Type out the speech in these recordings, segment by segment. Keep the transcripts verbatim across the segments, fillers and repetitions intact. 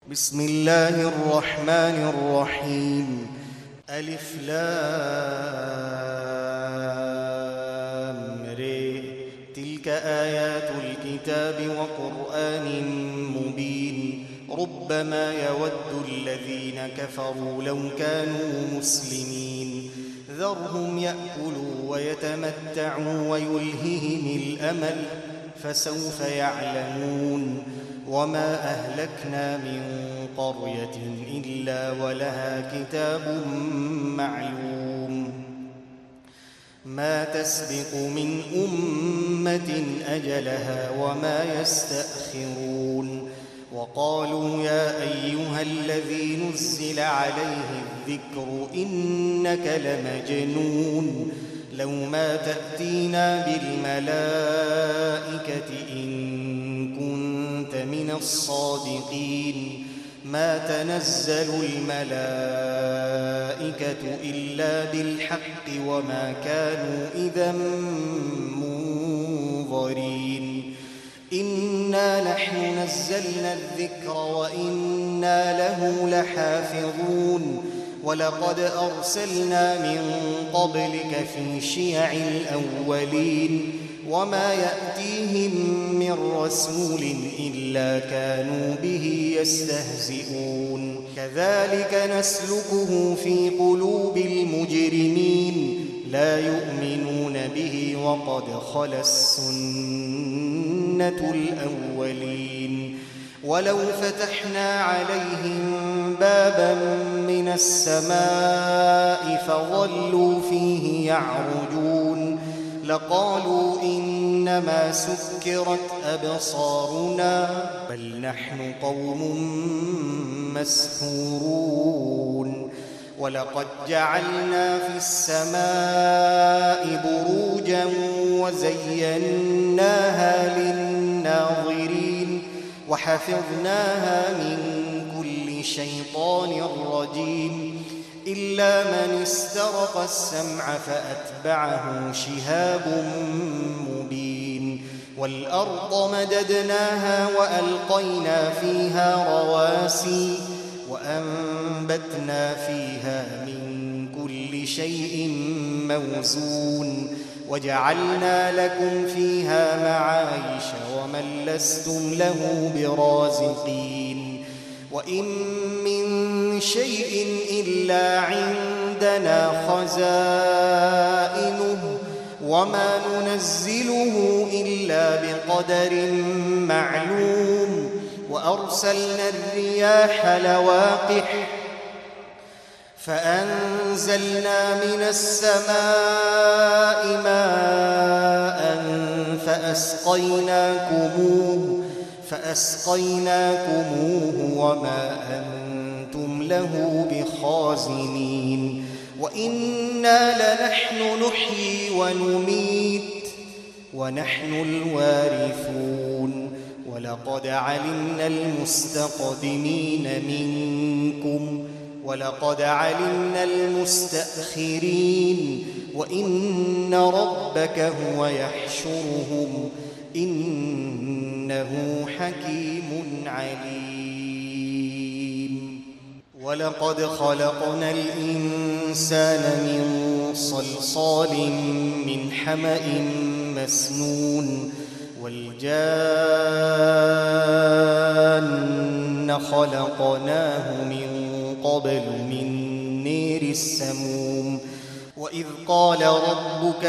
بسم الله الرحمن الرحيم. ألف لام ر. تلك آيات الكتاب وقرآن مبين. ربما يود الذين كفروا لو كانوا مسلمين. ذرهم يأكلوا ويتمتعوا ويلههم الأمل فسوف يعلمون. وما أهلكنا من قرية إلا ولها كتاب معلوم. ما تسبق من أمة أجلها وما يستأخرون. وقالوا يا أيها الذي نزل عليه الذكر إنك لمجنون. لو ما تأتينا بالملائكة إن كنت من الصادقين. ما تنزل الملائكة إلا بالحق وما كانوا إذا منظرين. إنا نحن نزلنا الذكر وإنا له لحافظون. ولقد أرسلنا من قبلك في شيع الأولين. وما يأتيهم من رسول إلا كانوا به يستهزئون. كذلك نسلكه في قلوب المجرمين. لا يؤمنون به وقد خلت السنة الأولين. ولو فتحنا عليهم بابا من السماء فظلوا فيه يعرجون لقالوا إنما سكرت أبصارنا بل نحن قوم مسحورون. ولقد جعلنا في السماء بروجا وزيناها للناظرين وحفظناها من كل شيطان رجيم إلا من استرق السمع فأتبعه شهاب مبين. والأرض مددناها وألقينا فيها رواسي وأنبتنا فيها من كل شيء موزون وجعلنا لكم فيها معايش ومن لستم له برازقين. وإن من شيء إلا عندنا خزائنه وما ننزله إلا بقدر معلوم. وأرسلنا الرياح لواقح فأنزلنا من السماء ماء فأسقيناكموه فأسقيناكموه وما أنتم له بخازنين. وإنا لنحن نحيي ونميت ونحن الوارثون. ولقد علمنا المستقدمين منكم ولقد علمنا المستأخرين. وإن ربك هو يحشرهم إنه حكيم عليم. ولقد خلقنا الإنسان من صلصال من حمأ مسنون. والجان خلقناه من قبل من نير السموم. وإذ قال ربك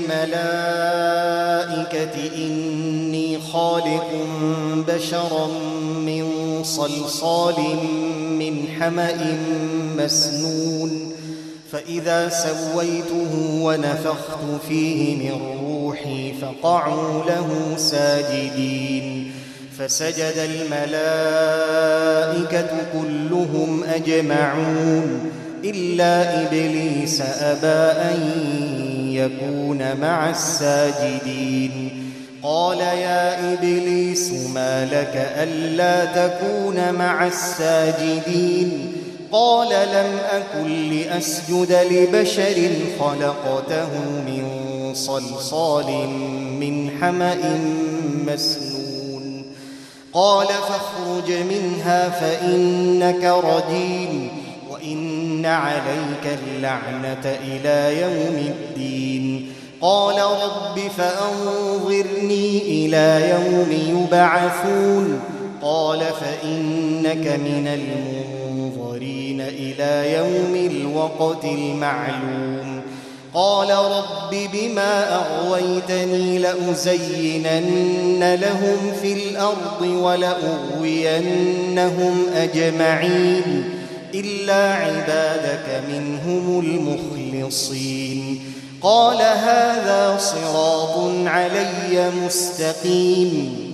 للملائكة إني خالق بشرا من صلصال من حمأ مسنون. فإذا سويته ونفخت فيه من روحي فقعوا له ساجدين. فسجد الملائكة كلهم أجمعون إلا إبليس أبى أن يكون مع الساجدين. قال يا إبليس ما لك ألا تكون مع الساجدين؟ قال لم أكن لأسجد لبشر خلقته من صلصال من حمأ مسنون. قال فاخرج منها فإنك رجيم وإن عليك اللعنة إلى يوم الدين. قال رب فأنظرني إلى يوم يبعثون. قال فإنك من المنظرين إلى يوم الوقت المعلوم. قال رب بما أغويتني لأزينن لهم في الأرض ولأغوينهم أجمعين إلا عبادك منهم المخلصين. قال هذا صراط علي مستقيم.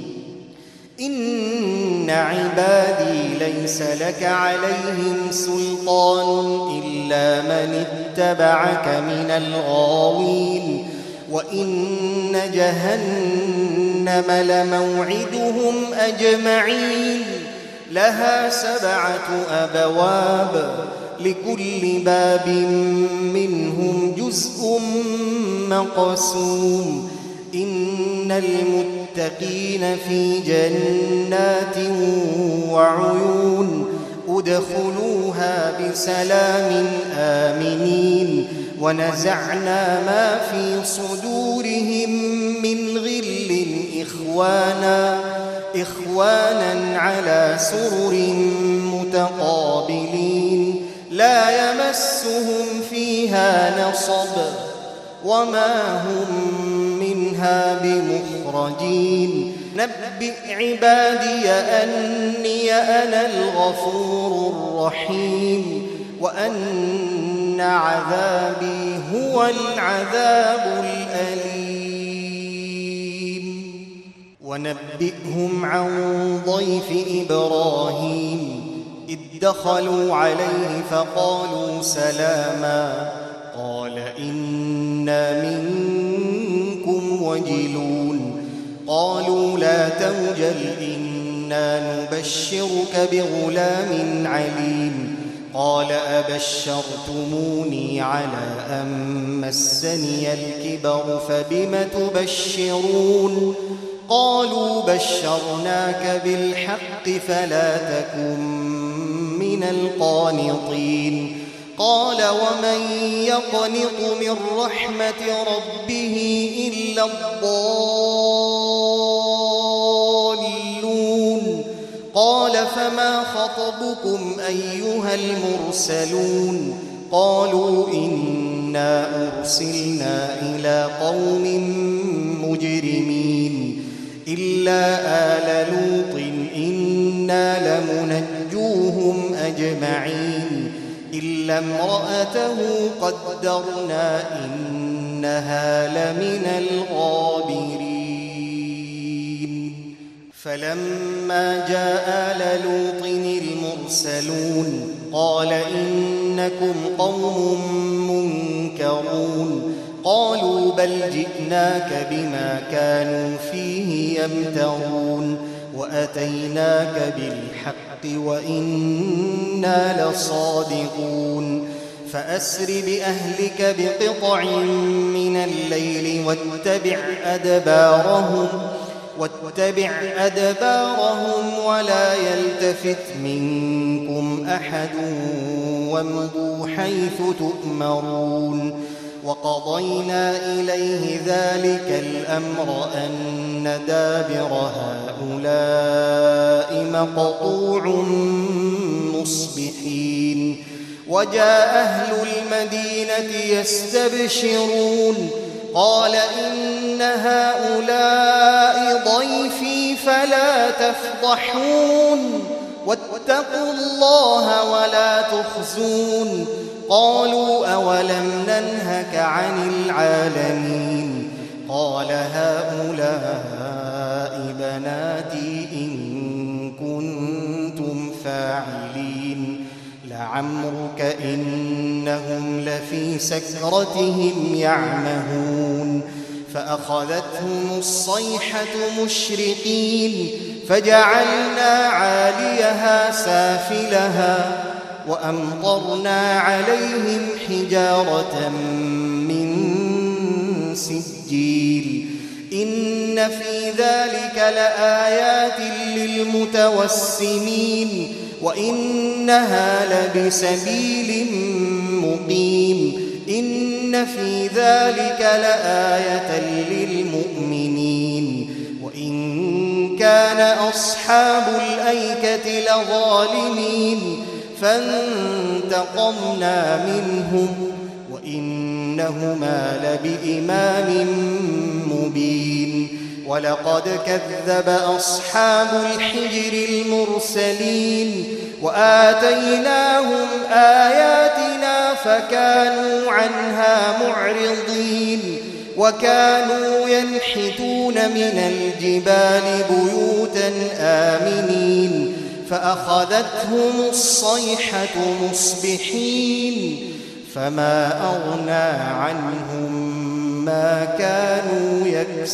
إن عبادي ليس لك عليهم سلطان إلا من اتبعك من الغاوين. وإن جهنم لموعدهم أجمعين لها سبعة أبواب لكل باب منهم جزء مقسوم. إن المتقين في جنات وعيون ادخلوها بسلام آمنين. ونزعنا ما في صدورهم من غل إخوانا إخوانا على سرر متقابلين لا يمسهم فيها نصب وما هم منها بمخرجين. نبئ عبادي أني أنا الغفور الرحيم وأن عذابي هو العذاب الأليم. ونبئهم عن ضيف إبراهيم إذ دخلوا عليه فقالوا سلاما قال إنا منكم وجلون. قالوا لا توجل إنا نبشرك بغلام عليم. قال أبشرتموني على أن مسني الكبر فبم تبشرون. قالوا بشرناك بالحق فلا تكن من القانطين. قال ومن يقنط من رحمة ربه إلا الضالون. قال فما خطبكم أيها المرسلون. قالوا إنا أرسلنا إلى قوم مجرمين إلا آل لوط إنا لمنجوهم أجمعين إلا امرأته قدرنا إنها لمن الغابرين. فلما جاء آل لوط المرسلون قال إنكم قوم منكرون. قالوا بل جئناك بما كانوا فيه يمترون وأتيناك بالحق وإنا لصادقون. فأسر بأهلك بقطع من الليل واتبع أدبارهم واتبع أدبارهم ولا يلتفت منكم أحد وامضوا حيث تؤمرون. وقضينا إليه ذلك الأمر أن دابر هؤلاء مقطوع مصبحين. وجاء أهل المدينة يستبشرون قال إن هؤلاء ضيفي فلا تفضحون واتقوا الله ولا تخزون. قالوا أولم ننهك عن العالمين. قال هؤلاء بناتي إن كنتم فاعلين. لعمرك إنهم لفي سكرتهم يعمهون. فأخذتهم الصيحة مشرقين فجعلنا عاليها سافلها وأمطرنا عليهم حجارة من سجيل. إن إن في ذلك لآيات للمتوسمين وإنها لبسبيل مقيم إن في ذلك لآية للمؤمنين وإن كان أصحاب الأيكة لظالمين فانتقمنا منهم وإنهما لبإمام مبين ولقد كذب أصحاب الحجر المرسلين وآتيناهم آياتنا فكانوا عنها معرضين وكانوا ينحتون من الجبال بيوتا آمنين فأخذتهم الصيحة مصبحين فما أغنى عنهم ما كانوا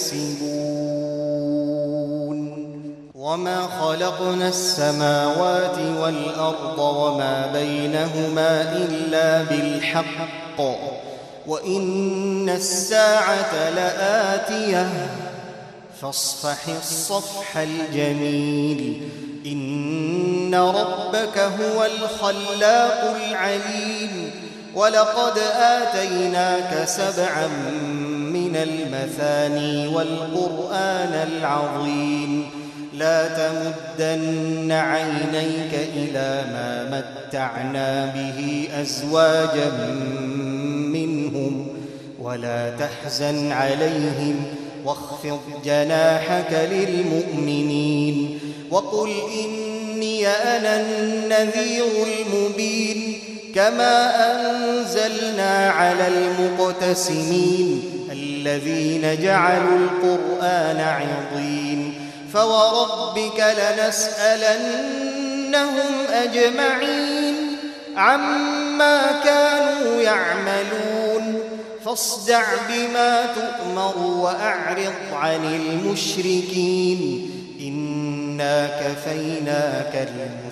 يكسبون وما خلقنا السماوات والأرض وما بينهما إلا بالحق وإن الساعة لآتية فاصفح الصفح الجميل إن ربك هو الخلاق العليم ولقد آتيناك سبعا من المثاني والقرآن العظيم لا تمدن عينيك إلى ما متعنا به أزواجا منهم ولا تحزن عليهم واخفض جناحك للمؤمنين وقل إني أنا النذير المبين كما أنزلنا على المقتسمين الذين جعلوا القرآن عضين فوربك لنسألنهم أجمعين عما كانوا يعملون فاصدع بما تؤمر وأعرض عن المشركين إنا كفيناك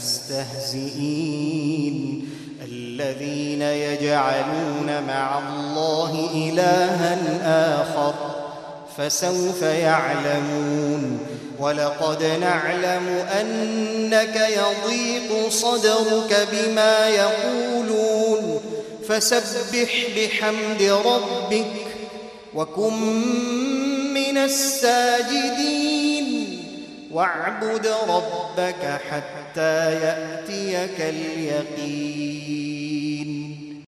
المستهزئين الذين يجعلون مع الله إلها آخر فسوف يعلمون ولقد نعلم أنك يضيق صدرك بما يقولون فسبح بحمد ربك وكن من الساجدين واعبد ربك حتى يأتيك اليقين